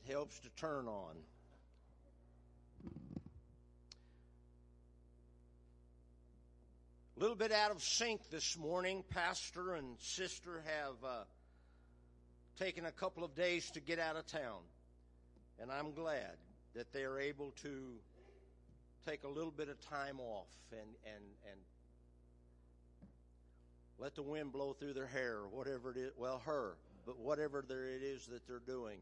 helps to turn on. A little bit out of sync this morning. Pastor and sister have taken a couple of days to get out of town. And I'm glad that they are able to take a little bit of time off and let the wind blow through their hair or whatever it is. Well, her, but whatever it is that they're doing.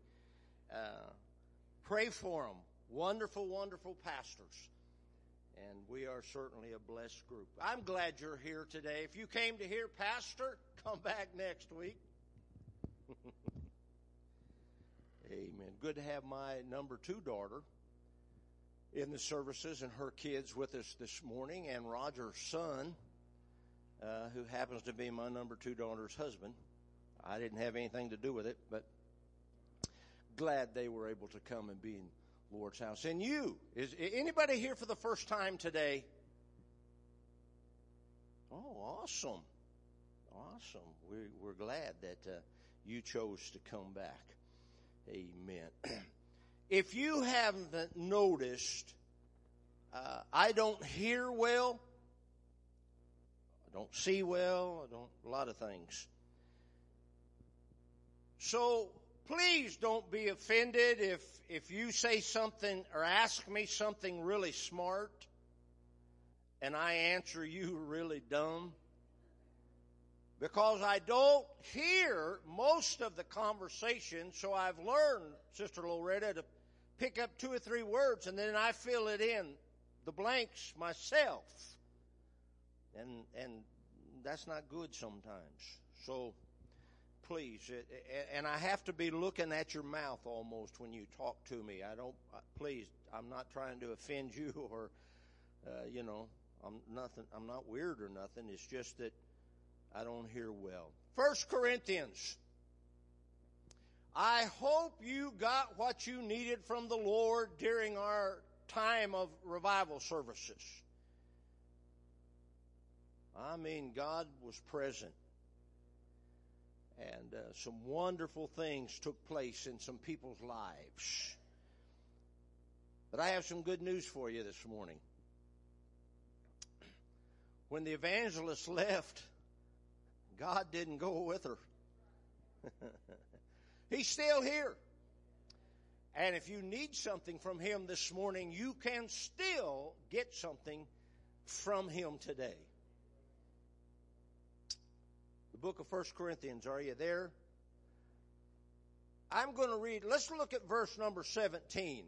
Pray for them. Wonderful, wonderful pastors. And we are certainly a blessed group. I'm glad you're here today. If you came to hear Pastor, come back next week. Amen. Good to have my number 2 daughter in the services and her kids with us this morning, and Roger's son, who happens to be my number 2 daughter's husband. I didn't have anything to do with it, but glad they were able to come and be in Lord's house. And you, is anybody here for the first time today? Oh, awesome. Awesome. We're glad that you chose to come back. Amen. If you haven't noticed, I don't hear well. I don't see well. A lot of things. So please don't be offended if you say something or ask me something really smart and I answer you really dumb. Because I don't hear most of the conversation, so I've learned, Sister Loretta, to pick up 2 or 3 words and then I fill it in, the blanks myself. And that's not good sometimes. So please, and I have to be looking at your mouth almost when you talk to me. Please, I'm not trying to offend you or, I'm not weird or nothing. It's just that I don't hear well. 1 Corinthians. I hope you got what you needed from the Lord during our time of revival services. I mean, God was present. And some wonderful things took place in some people's lives. But I have some good news for you this morning. When the evangelist left, God didn't go with her. He's still here. And if you need something from Him this morning, you can still get something from Him today. The book of 1 Corinthians, are you there? I'm going to read, let's look at verse number 17.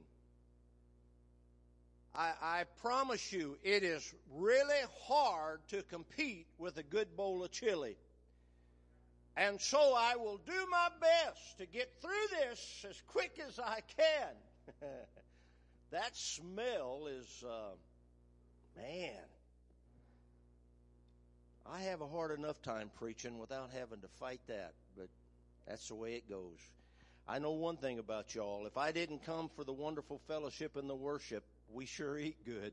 I promise you, it is really hard to compete with a good bowl of chili. And so I will do my best to get through this as quick as I can. That smell is, man. I have a hard enough time preaching without having to fight that, but that's the way it goes. I know one thing about y'all. If I didn't come for the wonderful fellowship and the worship, we sure eat good.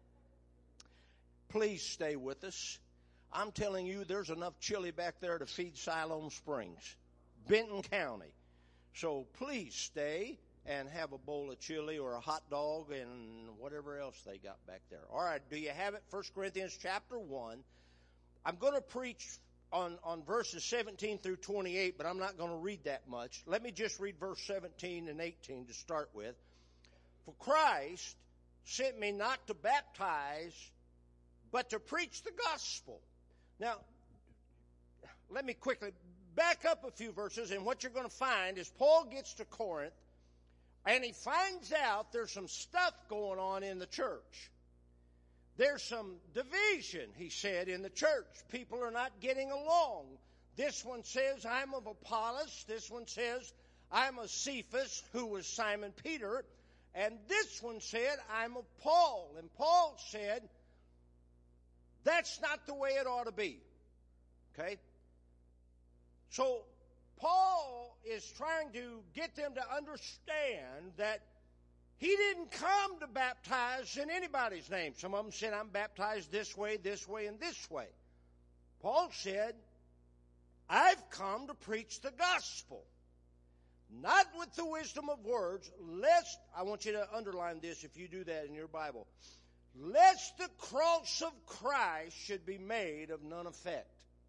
Please stay with us. I'm telling you, there's enough chili back there to feed Siloam Springs, Benton County. So please stay and have a bowl of chili or a hot dog and whatever else they got back there. All right, do you have it? 1 Corinthians chapter 1. I'm going to preach on verses 17 through 28, but I'm not going to read that much. Let me just read verse 17 and 18 to start with. For Christ sent me not to baptize, but to preach the gospel. Now, let me quickly back up a few verses, and what you're going to find is Paul gets to Corinth, and he finds out there's some stuff going on in the church. There's some division, he said, in the church. People are not getting along. This one says, I'm of Apollos. This one says, I'm of Cephas, who was Simon Peter. And this one said, I'm of Paul. And Paul said, that's not the way it ought to be. Okay? So Paul is trying to get them to understand that he didn't come to baptize in anybody's name. Some of them said, I'm baptized this way, and this way. Paul said, I've come to preach the gospel. not with the wisdom of words, lest, I want you to underline this if you do that in your Bible, lest the cross of Christ should be made of none effect.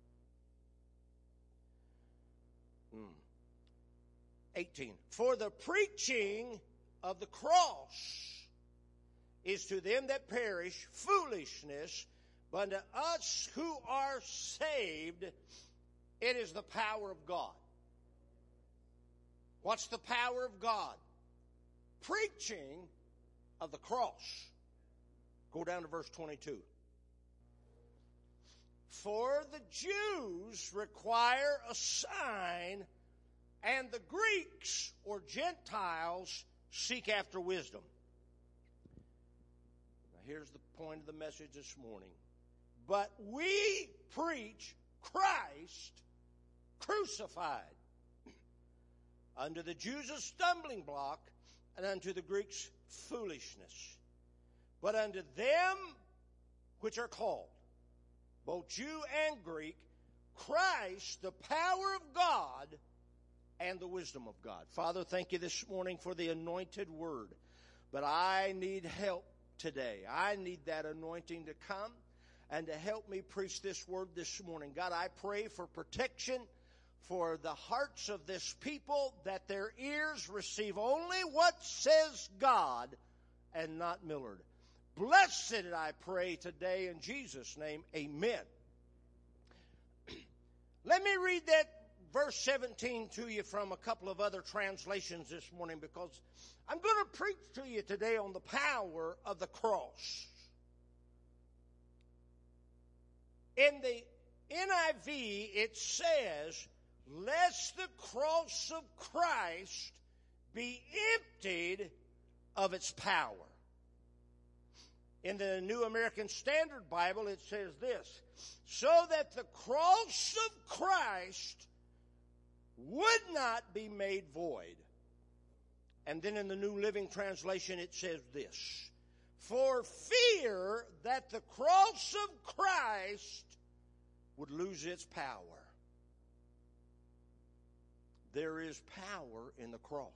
18. For the preaching of the cross is to them that perish foolishness, but unto us who are saved, it is the power of God. What's the power of God? Preaching of the cross. Go down to verse 22. For the Jews require a sign, and the Greeks or Gentiles seek after wisdom. Now here's the point of the message this morning. But we preach Christ crucified. Unto the Jews a stumbling block, and unto the Greeks foolishness. But unto them which are called, both Jew and Greek, Christ, the power of God and the wisdom of God. Father, thank you this morning for the anointed word. But I need help today. I need that anointing to come and to help me preach this word this morning. God, I pray for protection for the hearts of this people, that their ears receive only what says God and not Millard. Blessed it, I pray today in Jesus' name. Amen. Let me read that verse 17 to you from a couple of other translations this morning, because I'm going to preach to you today on the power of the cross. In the NIV, it says, lest the cross of Christ be emptied of its power. In the New American Standard Bible, it says this, so that the cross of Christ would not be made void. And then in the New Living Translation, it says this, for fear that the cross of Christ would lose its power. There is power in the cross.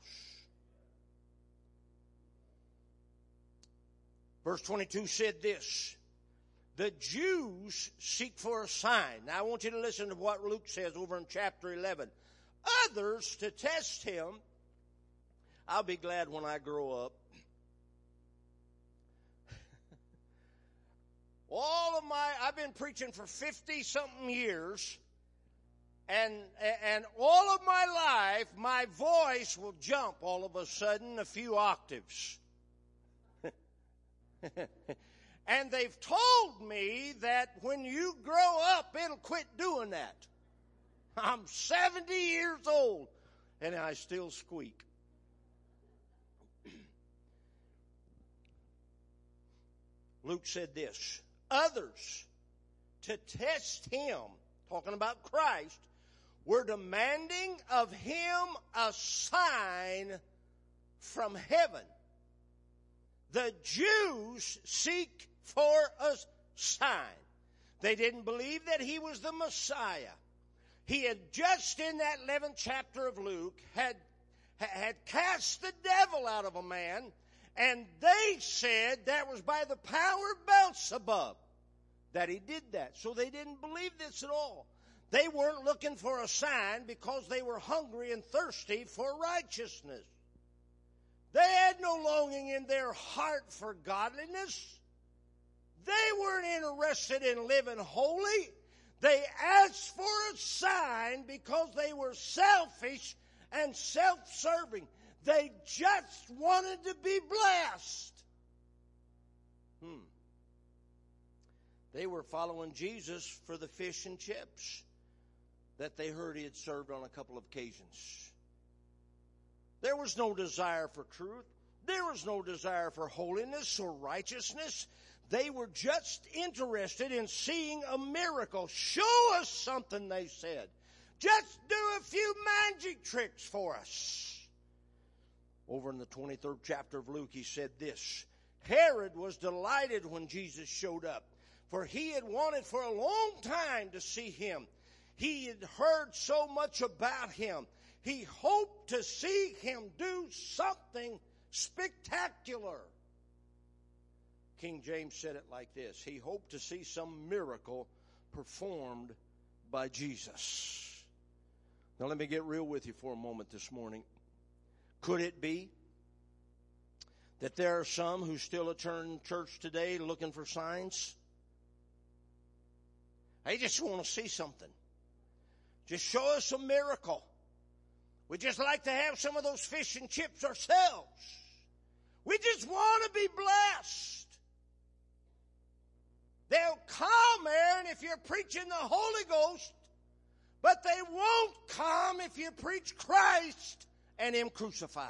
Verse 22 said this, the Jews seek for a sign. Now I want you to listen to what Luke says over in chapter 11. Others to test him. I'll be glad when I grow up. I've been preaching for 50-something years. And all of my life, my voice will jump all of a sudden a few octaves. And they've told me that when you grow up, it'll quit doing that. I'm 70 years old, and I still squeak. Luke said this, others, to test him, talking about Christ, were demanding of him a sign from heaven. The Jews seek for a sign. They didn't believe that he was the Messiah. He had just in that 11th chapter of Luke had cast the devil out of a man, and they said that was by the power of Beelzebub that he did that. So they didn't believe this at all. They weren't looking for a sign because they were hungry and thirsty for righteousness. They had no longing in their heart for godliness. They weren't interested in living holy. They asked for a sign because they were selfish and self-serving. They just wanted to be blessed. They were following Jesus for the fish and chips that they heard he had served on a couple of occasions. There was no desire for truth. There was no desire for holiness or righteousness. They were just interested in seeing a miracle. Show us something, they said. Just do a few magic tricks for us. Over in the 23rd chapter of Luke, he said this, Herod was delighted when Jesus showed up, for he had wanted for a long time to see him. He had heard so much about him. He hoped to see him do something spectacular. King James said it like this: he hoped to see some miracle performed by Jesus. Now let me get real with you for a moment this morning. Could it be that there are some who still attend church today looking for signs? They just want to see something. Just show us a miracle. We just like to have some of those fish and chips ourselves. We just want to be blessed. They'll come there and if you're preaching the Holy Ghost, but they won't come if you preach Christ and Him crucified.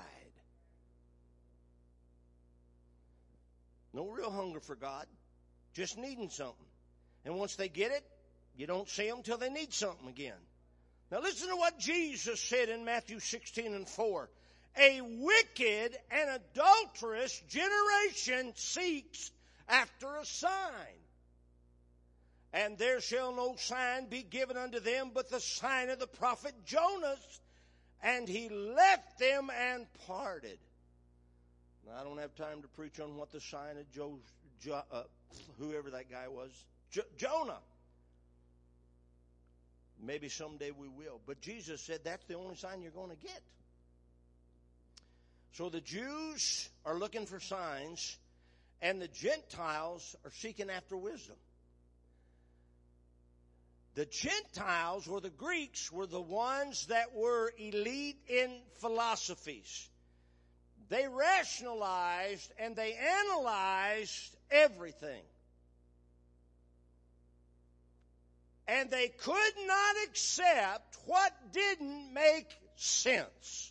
No real hunger for God, just needing something. And once they get it, you don't see them till they need something again. Now listen to what Jesus said in Matthew 16:4. A wicked and adulterous generation seeks after a sign. And there shall no sign be given unto them but the sign of the prophet Jonas. And he left them and parted. Now, I don't have time to preach on what the sign of whoever that guy was. Jonah. Maybe someday we will. But Jesus said that's the only sign you're going to get. So the Jews are looking for signs, and the Gentiles are seeking after wisdom. The Gentiles, or the Greeks, were the ones that were elite in philosophies. They rationalized and they analyzed everything. And they could not accept what didn't make sense.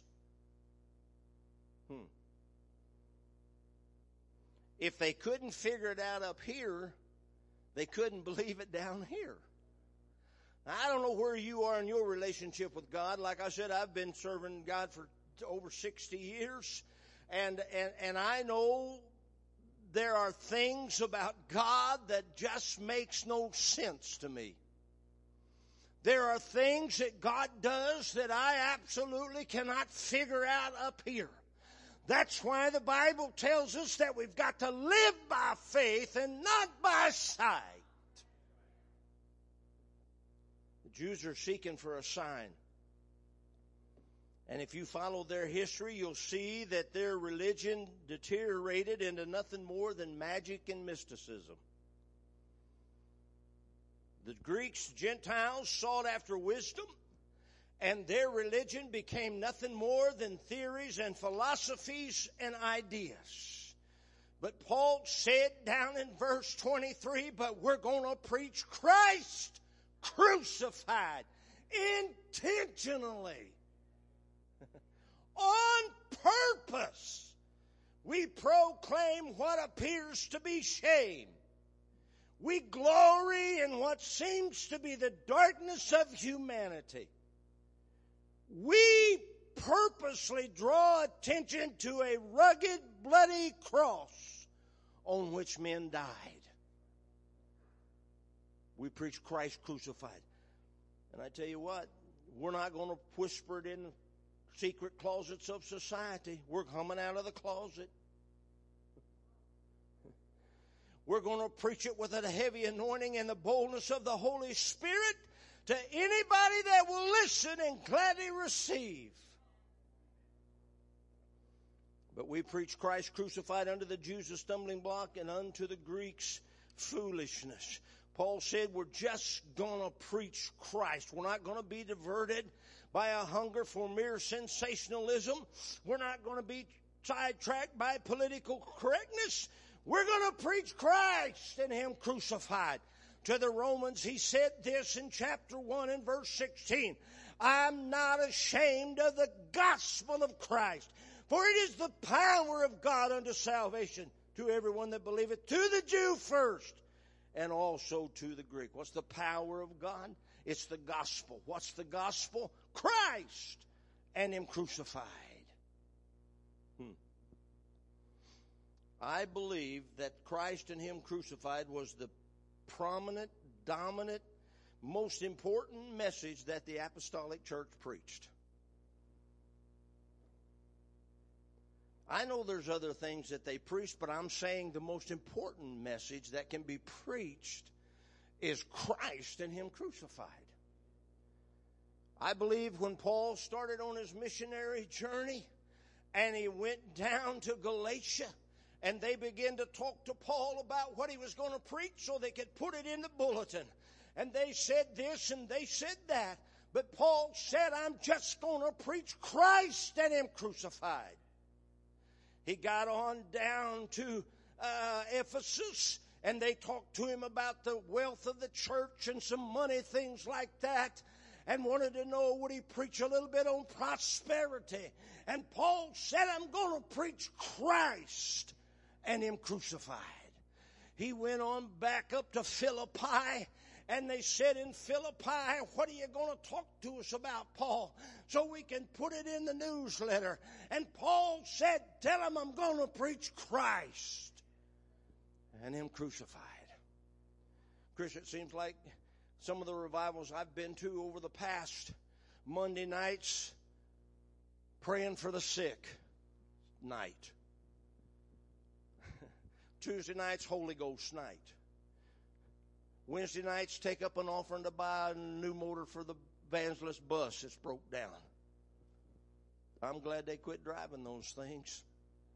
If they couldn't figure it out up here, they couldn't believe it down here. Now, I don't know where you are in your relationship with God. Like I said, I've been serving God for over 60 years. And I know there are things about God that just makes no sense to me. There are things that God does that I absolutely cannot figure out up here. That's why the Bible tells us that we've got to live by faith and not by sight. The Jews are seeking for a sign. And if you follow their history, you'll see that their religion deteriorated into nothing more than magic and mysticism. The Greeks, Gentiles, sought after wisdom, and their religion became nothing more than theories and philosophies and ideas. But Paul said down in verse 23, but we're going to preach Christ crucified intentionally. On purpose, we proclaim what appears to be shame. We glory in what seems to be the darkness of humanity. We purposely draw attention to a rugged, bloody cross on which men died. We preach Christ crucified. And I tell you what, we're not going to whisper it in secret closets of society. We're coming out of the closet. We're going to preach it with a heavy anointing and the boldness of the Holy Spirit to anybody that will listen and gladly receive. But we preach Christ crucified, unto the Jews a stumbling block and unto the Greeks foolishness. Paul said we're just going to preach Christ. We're not going to be diverted by a hunger for mere sensationalism. We're not going to be sidetracked by political correctness. We're going to preach Christ and Him crucified. To the Romans, he said this in chapter 1 and verse 16. I'm not ashamed of the gospel of Christ, for it is the power of God unto salvation to everyone that believeth, to the Jew first, and also to the Greek. What's the power of God? It's the gospel. What's the gospel? Christ and Him crucified. I believe that Christ and Him crucified was the prominent, dominant, most important message that the apostolic church preached. I know there's other things that they preach, but I'm saying the most important message that can be preached is Christ and Him crucified. I believe when Paul started on his missionary journey and he went down to Galatia and they began to talk to Paul about what he was going to preach so they could put it in the bulletin. And they said this and they said that. But Paul said, I'm just going to preach Christ and Him crucified. He got on down to Ephesus, and they talked to him about the wealth of the church and some money, things like that, and wanted to know, would he preach a little bit on prosperity? And Paul said, I'm going to preach Christ and Him crucified. He went on back up to Philippi, and they said in Philippi, what are you going to talk to us about, Paul, so we can put it in the newsletter? And Paul said, tell them I'm going to preach Christ and Him crucified. Chris, it seems like some of the revivals I've been to over the past, Monday nights, praying for the sick night. Tuesday nights, Holy Ghost night. Wednesday nights, take up an offering to buy a new motor for the evangelist bus that's broke down. I'm glad they quit driving those things.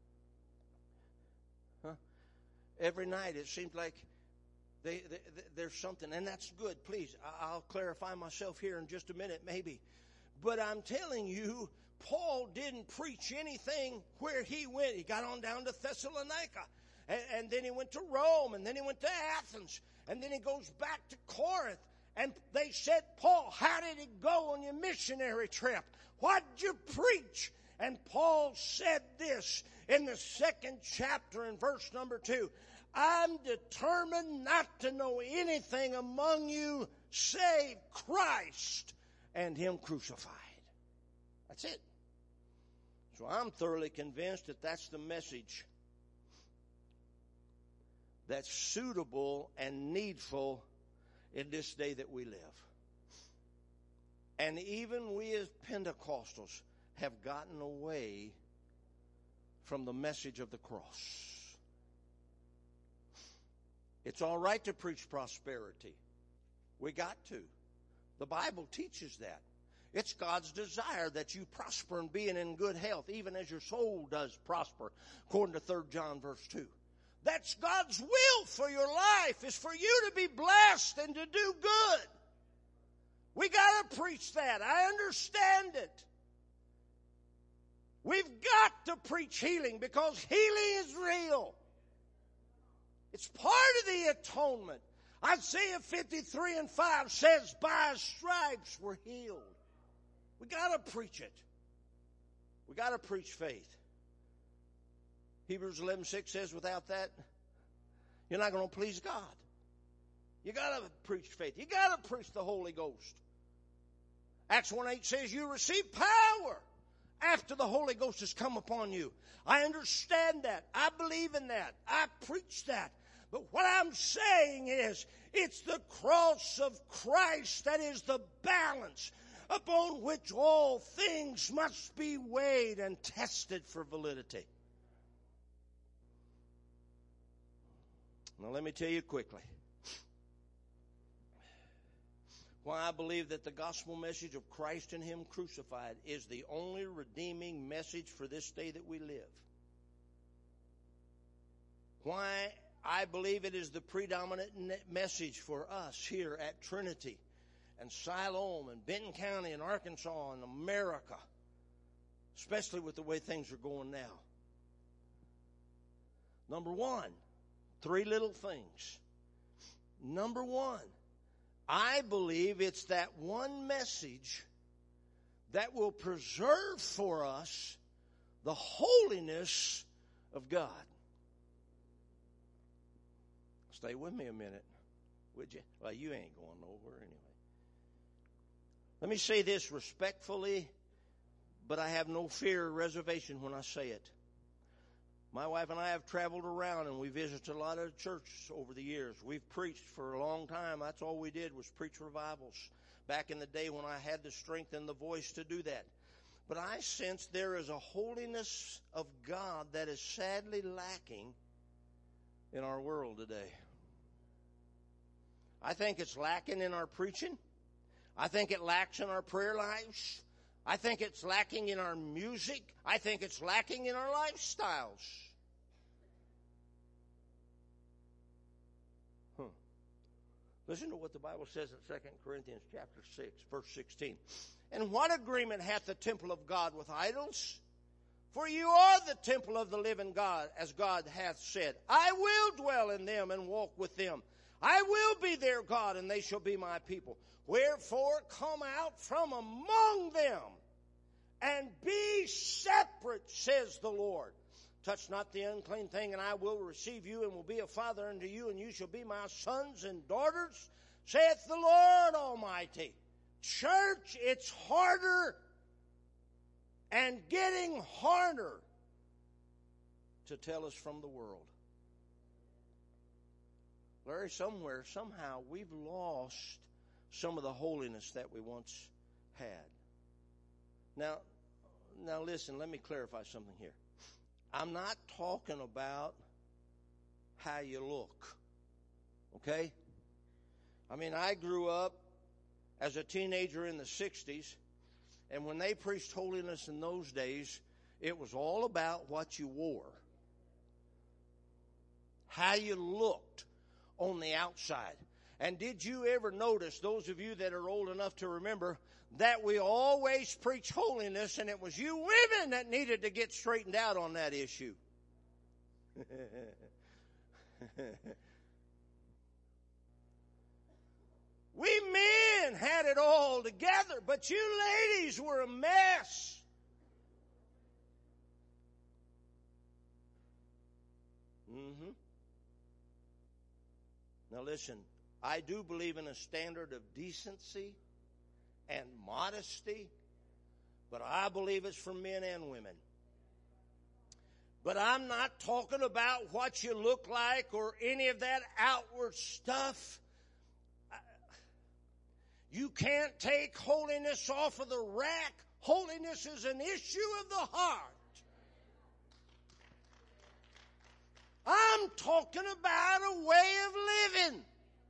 Every night it seems like there's something, and that's good. Please, I'll clarify myself here in just a minute maybe. But I'm telling you, Paul didn't preach anything where he went. He got on down to Thessalonica, and then he went to Rome, and then he went to Athens, and then he goes back to Corinth. And they said, Paul, how did it go on your missionary trip? What did you preach? And Paul said this in the 2nd chapter in verse number 2. I'm determined not to know anything among you save Christ and Him crucified. That's it. So I'm thoroughly convinced that that's the message that's suitable and needful in this day that we live. And even we as Pentecostals have gotten away from the message of the cross. It's all right to preach prosperity. We got to. The Bible teaches that. It's God's desire that you prosper and be in good health, even as your soul does prosper, according to 3 John verse 2. That's God's will for your life, is for you to be blessed and to do good. We got to preach that. I understand it. We've got to preach healing because healing is real. It's part of the atonement. Isaiah 53:5 says, by His stripes we're healed. We got to preach it. We got to preach faith. Hebrews 11:6 says, without that, you're not going to please God. You got to preach faith. You got to preach the Holy Ghost. Acts 1:8 says, you receive power after the Holy Ghost has come upon you. I understand that. I believe in that. I preach that. But what I'm saying is, it's the cross of Christ that is the balance upon which all things must be weighed and tested for validity. Now let me tell you quickly why I believe that the gospel message of Christ and Him crucified is the only redeeming message for this day that we live. Why I believe it is the predominant message for us here at Trinity and Siloam and Benton County and Arkansas and America, especially with the way things are going now. Number one, 3 little things. Number one, I believe it's that one message that will preserve for us the holiness of God. Stay with me a minute, would you? Well, you ain't going nowhere anyway. Let me say this respectfully, but I have no fear or reservation when I say it. My wife and I have traveled around and we visited a lot of churches over the years. We've preached for a long time. That's all we did was preach revivals back in the day when I had the strength and the voice to do that. But I sense there is a holiness of God that is sadly lacking in our world today. I think it's lacking in our preaching. I think it lacks in our prayer lives. I think it's lacking in our music. I think it's lacking in our lifestyles. Listen to what the Bible says in 2 Corinthians chapter 6, verse 16. And what agreement hath the temple of God with idols? For you are the temple of the living God, as God hath said, I will dwell in them and walk with them. I will be their God, and they shall be my people. Wherefore come out from among them, and be separate, says the Lord. Touch not the unclean thing, and I will receive you, and will be a father unto you, and you shall be my sons and daughters, saith the Lord Almighty. Church, it's harder and getting harder to tell us from the world. Larry, somehow, we've lost some of the holiness that we once had. Now listen, let me clarify something here. I'm not talking about how you look, okay? I mean, I grew up as a teenager in the 60s, and when they preached holiness in those days, it was all about what you wore, how you looked on the outside. And did you ever notice, those of you that are old enough to remember, that we always preach holiness, and it was you women that needed to get straightened out on that issue? We men had it all together, but you ladies were a mess. Now listen, I do believe in a standard of decency and modesty, but I believe it's for men and women. But I'm not talking about what you look like or any of that outward stuff. You can't take holiness off of the rack. Holiness is an issue of the heart. I'm talking about a way of living.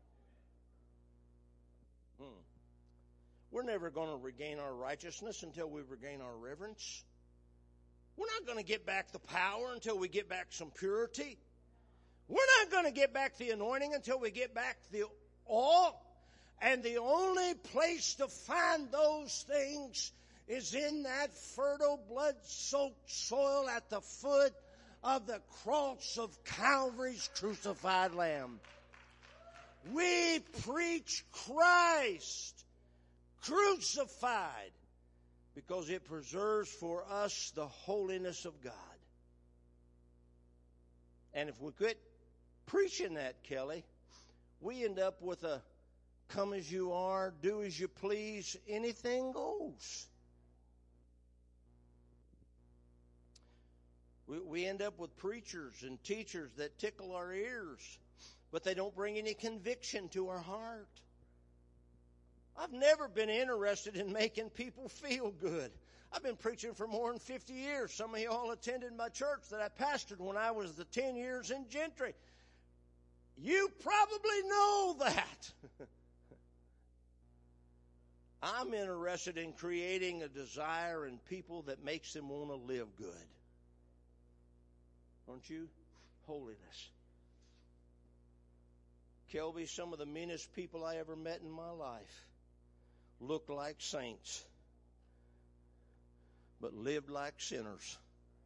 We're never going to regain our righteousness until we regain our reverence. We're not going to get back the power until we get back some purity. We're not going to get back the anointing until we get back the awe. And the only place to find those things is in that fertile, blood-soaked soil at the foot of the cross of Calvary's crucified Lamb. We preach Christ crucified because it preserves for us the holiness of God. And if we quit preaching that, Kelly, we end up with a come as you are, do as you please, anything goes. We end up with preachers and teachers that tickle our ears, but they don't bring any conviction to our heart. I've never been interested in making people feel good. I've been preaching for more than 50 years. Some of you all attended my church that I pastored when I was the 10 years in Gentry. You probably know that. I'm interested in creating a desire in people that makes them want to live good. Aren't you? Holiness. Kelby, some of the meanest people I ever met in my life looked like saints, but lived like sinners.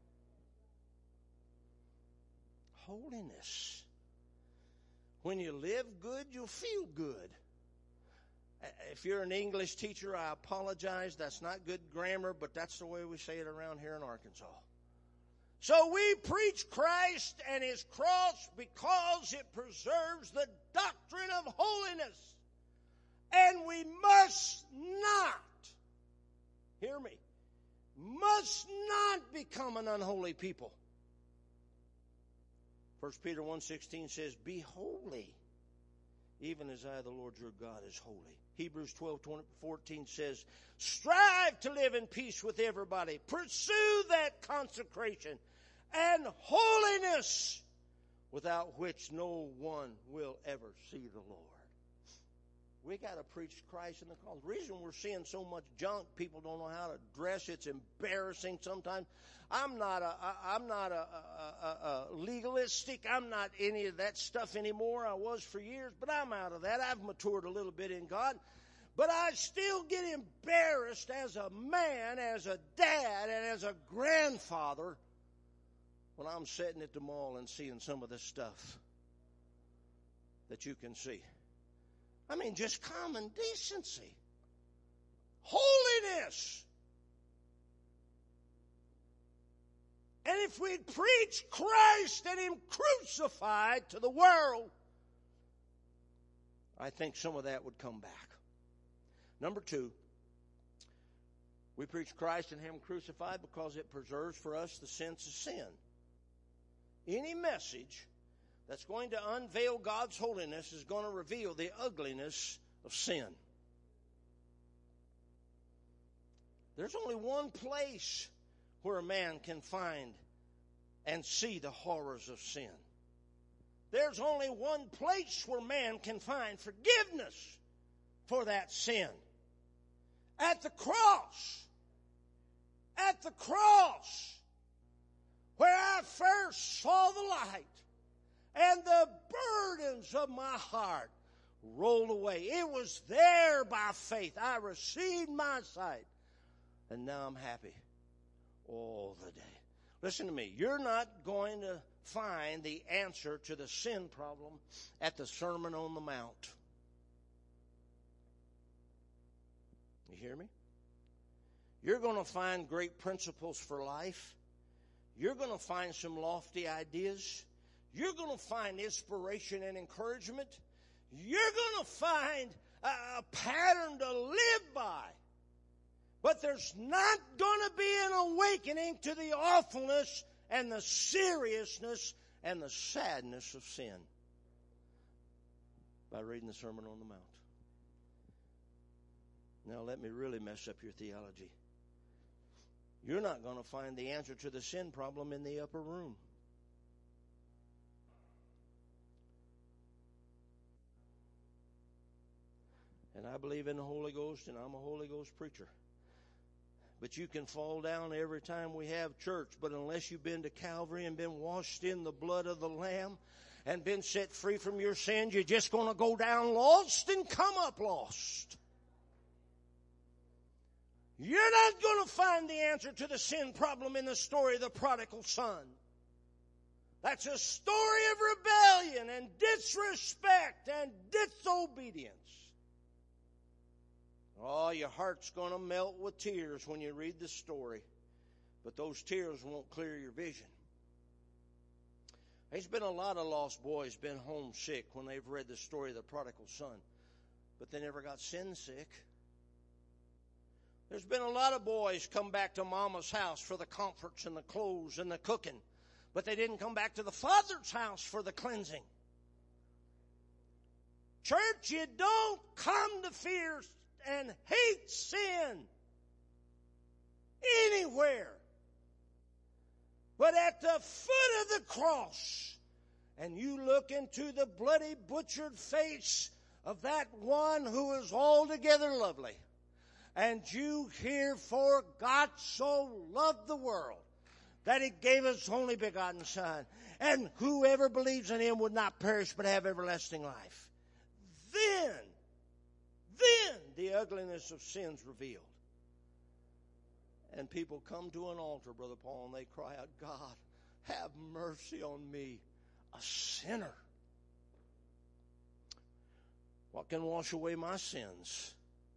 Holiness. When you live good, you'll feel good. If you're an English teacher, I apologize. That's not good grammar, but that's the way we say it around here in Arkansas. So we preach Christ and His cross because it preserves the doctrine of holiness. And we must not, hear me, must not become an unholy people. 1 Peter 1:16 says, be holy, even as I, the Lord your God, is holy. Hebrews 12:14 says, strive to live in peace with everybody. Pursue that consecration and holiness, without which no one will ever see the Lord. We got to preach Christ in the cross. The reason we're seeing so much junk, people don't know how to dress. It's embarrassing sometimes. I'm not a legalistic. I'm not any of that stuff anymore. I was for years, but I'm out of that. I've matured a little bit in God. But I still get embarrassed as a man, as a dad, and as a grandfather when I'm sitting at the mall and seeing some of this stuff that you can see. I mean, just common decency. Holiness. And if we'd preach Christ and Him crucified to the world, I think some of that would come back. Number 2, we preach Christ and Him crucified because it preserves for us the sense of sin. Any message that's going to unveil God's holiness is going to reveal the ugliness of sin. There's only one place where a man can find and see the horrors of sin. There's only one place where man can find forgiveness for that sin. At the cross. At the cross. Where I first saw the light. And the burdens of my heart rolled away. It was there by faith. I received my sight. And now I'm happy all the day. Listen to me. You're not going to find the answer to the sin problem at the Sermon on the Mount. You hear me? You're going to find great principles for life. You're going to find some lofty ideas. You're going to find inspiration and encouragement. You're going to find a pattern to live by. But there's not going to be an awakening to the awfulness and the seriousness and the sadness of sin by reading the Sermon on the Mount. Now let me really mess up your theology. You're not going to find the answer to the sin problem in the upper room. And I believe in the Holy Ghost, and I'm a Holy Ghost preacher. But you can fall down every time we have church. But unless you've been to Calvary and been washed in the blood of the Lamb and been set free from your sins, you're just going to go down lost and come up lost. You're not going to find the answer to the sin problem in the story of the prodigal son. That's a story of rebellion and disrespect and disobedience. Oh, your heart's going to melt with tears when you read the story. But those tears won't clear your vision. There's been a lot of lost boys been homesick when they've read the story of the prodigal son. But they never got sin sick. There's been a lot of boys come back to mama's house for the comforts and the clothes and the cooking. But they didn't come back to the Father's house for the cleansing. Church, you don't come to fear and hate sin anywhere but at the foot of the cross, and you look into the bloody butchered face of that one who is altogether lovely, and you hear, for God so loved the world that He gave His only begotten Son, and whoever believes in Him would not perish but have everlasting life. Then the ugliness of sin's revealed. And people come to an altar, Brother Paul, and they cry out, God, have mercy on me, a sinner. What can wash away my sins?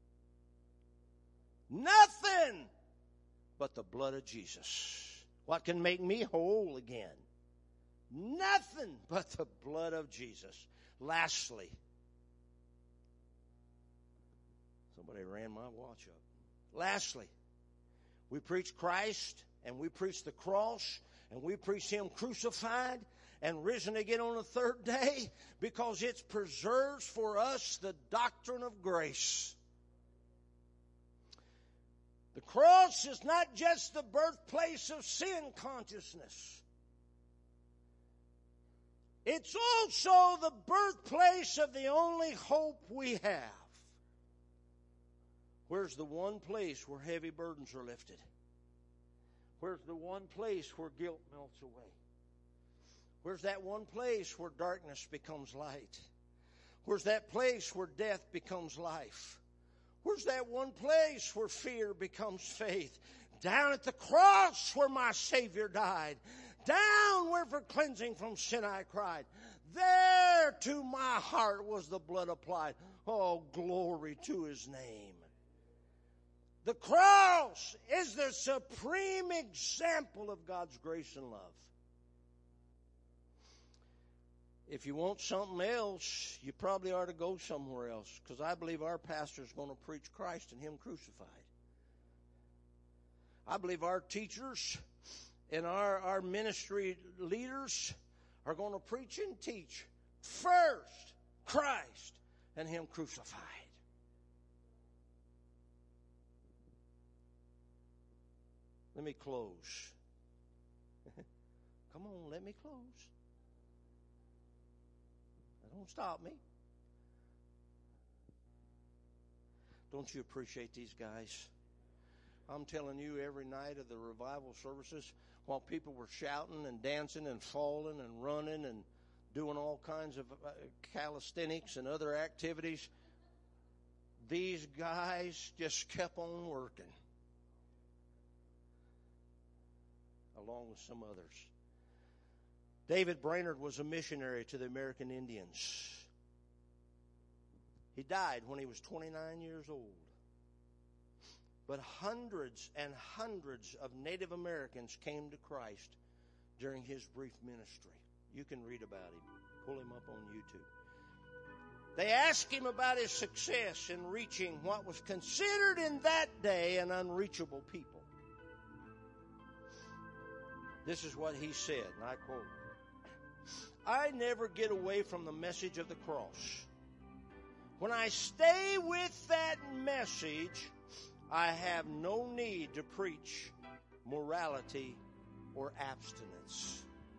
Nothing but the blood of Jesus. What can make me whole again? Nothing but the blood of Jesus. Lastly, somebody ran my watch up. Lastly, we preach Christ, and we preach the cross, and we preach Him crucified, and risen again on the third day? Because it preserves for us the doctrine of grace. The cross is not just the birthplace of sin consciousness. It's also the birthplace of the only hope we have. Where's the one place where heavy burdens are lifted? Where's the one place where guilt melts away? Where's that one place where darkness becomes light? Where's that place where death becomes life? Where's that one place where fear becomes faith? Down at the cross where my Savior died. Down where for cleansing from sin I cried. There to my heart was the blood applied. Oh, glory to His name. The cross is the supreme example of God's grace and love. If you want something else, you probably ought to go somewhere else, because I believe our pastor's going to preach Christ and Him crucified. I believe our teachers and our ministry leaders are going to preach and teach first Christ and Him crucified. Let me close. Come on, let me close. Don't stop me. Don't you appreciate these guys? I'm telling you, every night of the revival services, while people were shouting and dancing and falling and running and doing all kinds of calisthenics and other activities, these guys just kept on working, along with some others. David Brainerd was a missionary to the American Indians. He died when he was 29 years old. But hundreds and hundreds of Native Americans came to Christ during his brief ministry. You can read about him. Pull him up on YouTube. They asked him about his success in reaching what was considered in that day an unreachable people. This is what he said, and I quote, "I never get away from the message of the cross. When I stay with that message, I have no need to preach morality or abstinence.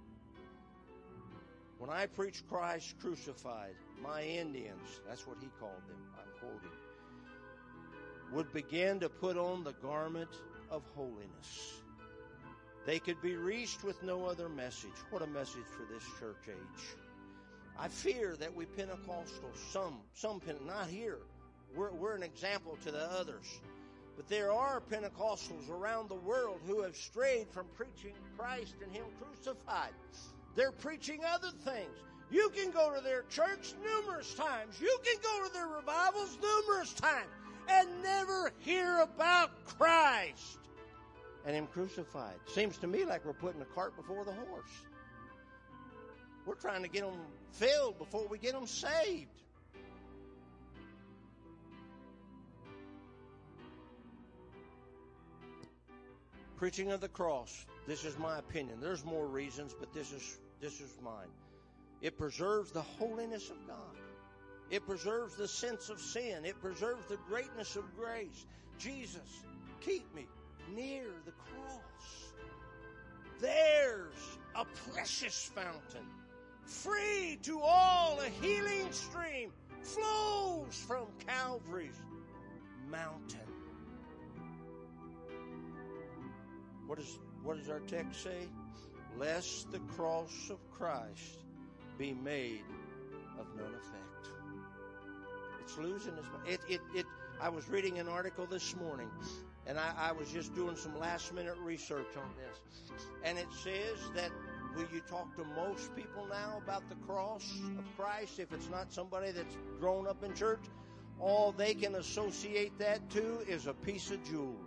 When I preach Christ crucified, my Indians," that's what he called them, I'm quoting, "would begin to put on the garment of holiness. They could be reached with no other message." What a message for this church age. I fear that we Pentecostals, some not here, we're an example to the others. But there are Pentecostals around the world who have strayed from preaching Christ and Him crucified. They're preaching other things. You can go to their church numerous times. You can go to their revivals numerous times and never hear about Christ and Him crucified. Seems to me like we're putting the cart before the horse. We're trying to get them filled before we get them saved. Preaching of the cross, this is my opinion. There's more reasons, but this is mine. It preserves the holiness of God. It preserves the sense of sin. It preserves the greatness of grace. Jesus, keep me near the cross. There's a precious fountain, free to all, a healing stream flows from Calvary's mountain. What does our text say? Lest the cross of Christ be made of none effect. It's losing its. I was reading an article this morning, and I was just doing some last-minute research on this. And it says that will you talk to most people now about the cross of Christ, if it's not somebody that's grown up in church, all they can associate that to is a piece of jewelry.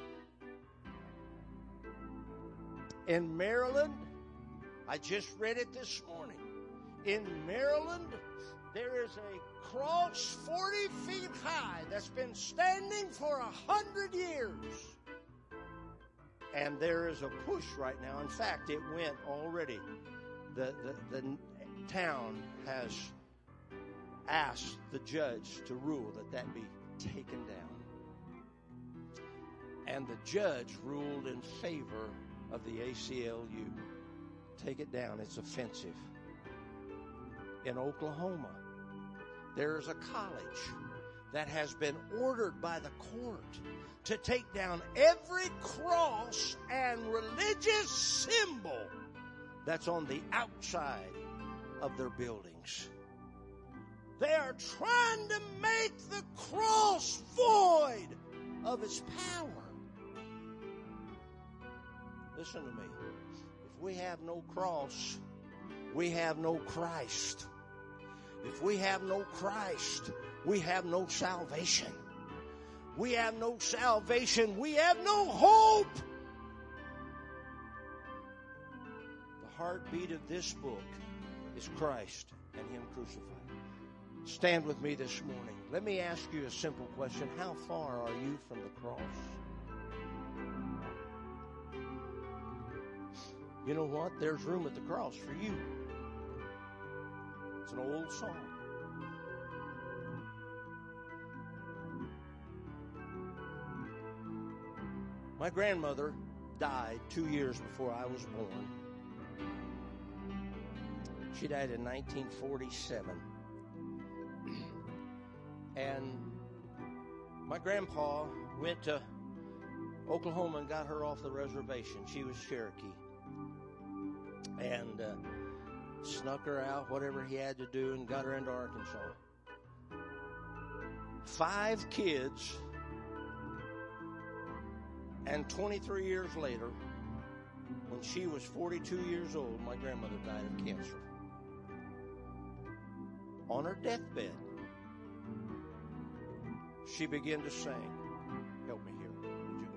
In Maryland, I just read it this morning. In Maryland, there is a cross 40 feet high that's been standing for 100 years. And there is a push right now. In fact, it went already the town has asked the judge to rule that be taken down. And the judge ruled in favor of the ACLU. Take it down. It's offensive. In Oklahoma, there's a college that has been ordered by the court to take down every cross and religious symbol that's on the outside of their buildings. They are trying to make the cross void of its power. Listen to me. If we have no cross, we have no Christ. If we have no Christ, we have no salvation. We have no salvation. We have no hope. The heartbeat of this book is Christ and Him crucified. Stand with me this morning. Let me ask you a simple question. How far are you from the cross? You know what? There's room at the cross for you. It's an old song. My grandmother died 2 years before I was born. She died in 1947. And my grandpa went to Oklahoma and got her off the reservation. She was Cherokee. And snuck her out, whatever he had to do, and got her into Arkansas. 5 kids, and 23 years later, when she was 42 years old, my grandmother died of cancer. On her deathbed, she began to sing. Help me here, would you?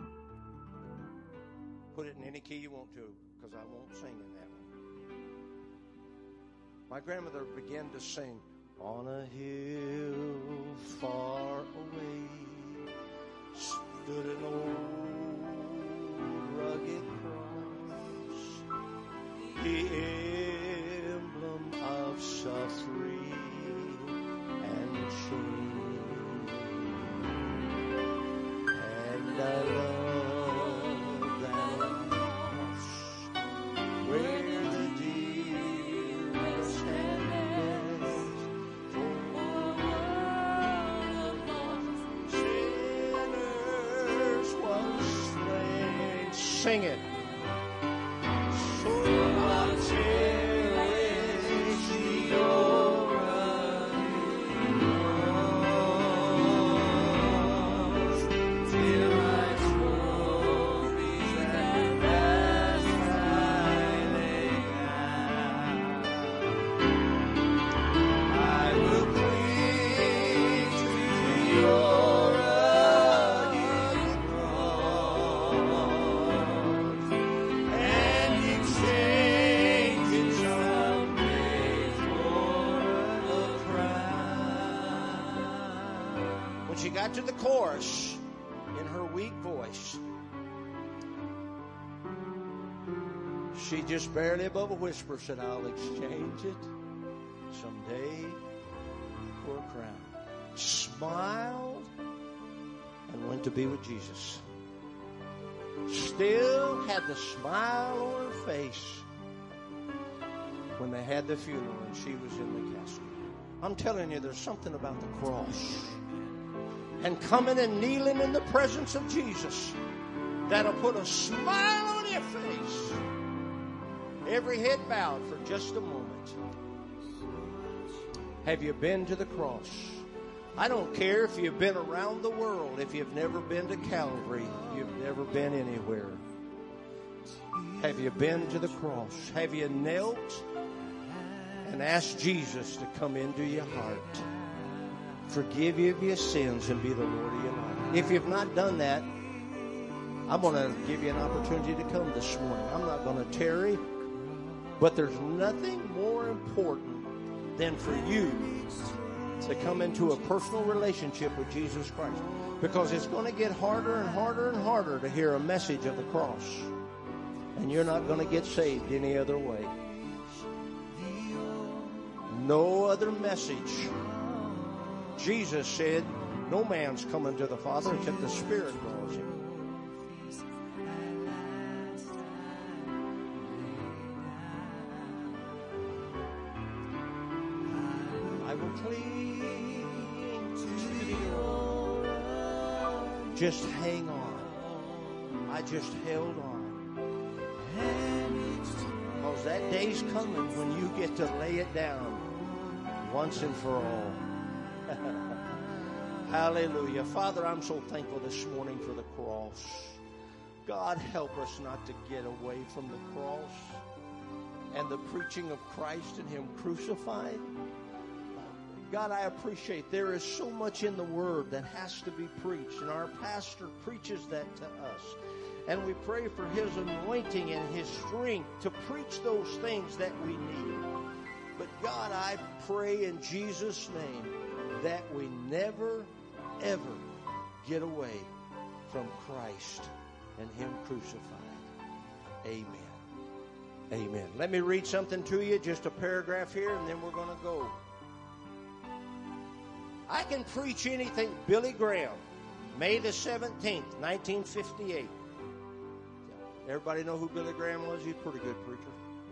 Put it in any key you want to, because I won't sing in that one. My grandmother began to sing, on a hill far away stood an old rugged cross, the emblem of suffering and shame. And I love that cross where the deer was hanging for sinners was slain. Sing it. So I cherish your got to the chorus in her weak voice. She just barely above a whisper said, I'll exchange it someday for a crown. Smiled and went to be with Jesus. Still had the smile on her face when they had the funeral and she was in the casket. I'm telling you, there's something about the cross and coming and kneeling in the presence of Jesus that'll put a smile on your face. Every head bowed for just a moment. Have you been to the cross? I don't care if you've been around the world. If you've never been to Calvary, you've never been anywhere. Have you been to the cross? Have you knelt and asked Jesus to come into your heart, forgive you of your sins, and be the Lord of your life? If you've not done that, I'm going to give you an opportunity to come this morning. I'm not going to tarry, but there's nothing more important than for you to come into a personal relationship with Jesus Christ, because it's going to get harder and harder and harder to hear a message of the cross, and you're not going to get saved any other way. No other message. Jesus said, no man's coming to the Father except the Spirit draws him. I will cling to the old. Just hang on. I just held on. Because that day's coming when you get to lay it down once and for all. Hallelujah. Father, I'm so thankful this morning for the cross. God, help us not to get away from the cross and the preaching of Christ and Him crucified. God, I appreciate there is so much in the Word that has to be preached, and our pastor preaches that to us. And we pray for His anointing and His strength to preach those things that we need. But God, I pray in Jesus' name that we never, ever get away from Christ and Him crucified. Amen. Amen. Let me read something to you, just a paragraph here, and then we're going to go. I can preach anything. Billy Graham, May the 17th, 1958. Everybody know who Billy Graham was? He's a pretty good preacher.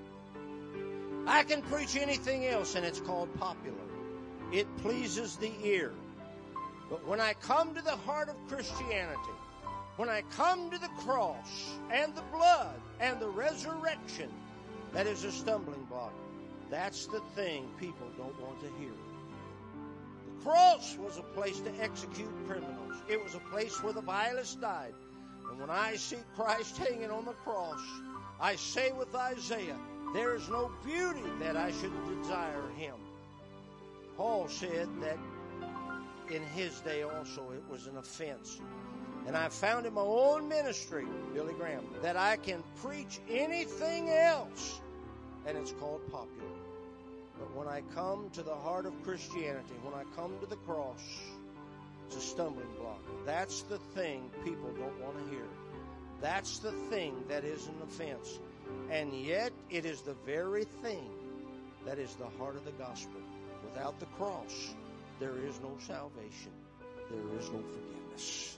I can preach anything else, and it's called popular. It pleases the ear. But when I come to the heart of Christianity, when I come to the cross and the blood and the resurrection, that is a stumbling block. That's the thing people don't want to hear. The cross was a place to execute criminals. It was a place where the vilest died. And when I see Christ hanging on the cross, I say with Isaiah, there is no beauty that I should desire Him. Paul said that in his day also it was an offense. And I found in my own ministry, Billy Graham, that I can preach anything else, and it's called popular. But when I come to the heart of Christianity, when I come to the cross, it's a stumbling block. That's the thing people don't want to hear. That's the thing that is an offense. And yet, it is the very thing that is the heart of the gospel. Without the cross, there is no salvation. There is no forgiveness.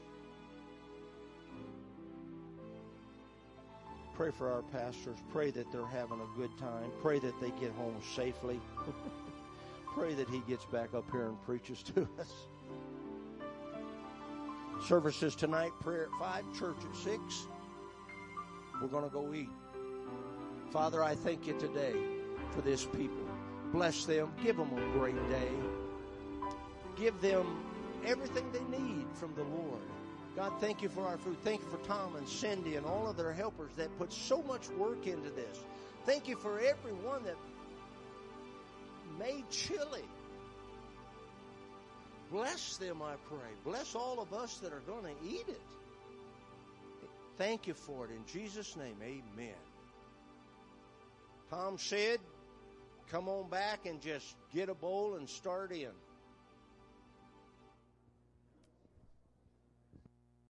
Pray for our pastors. Pray that they're having a good time. Pray that they get home safely. Pray that he gets back up here and preaches to us. Services tonight, prayer at 5, church at 6. We're going to go eat. Father, I thank you today for this people. Bless them. Give them a great day. Give them everything they need from the Lord. God, thank you for our food. Thank you for Tom and Cindy and all of their helpers that put so much work into this. Thank you for everyone that made chili. Bless them, I pray. Bless all of us that are going to eat it. Thank you for it. In Jesus' name, amen. Tom said, come on back and just get a bowl and start in.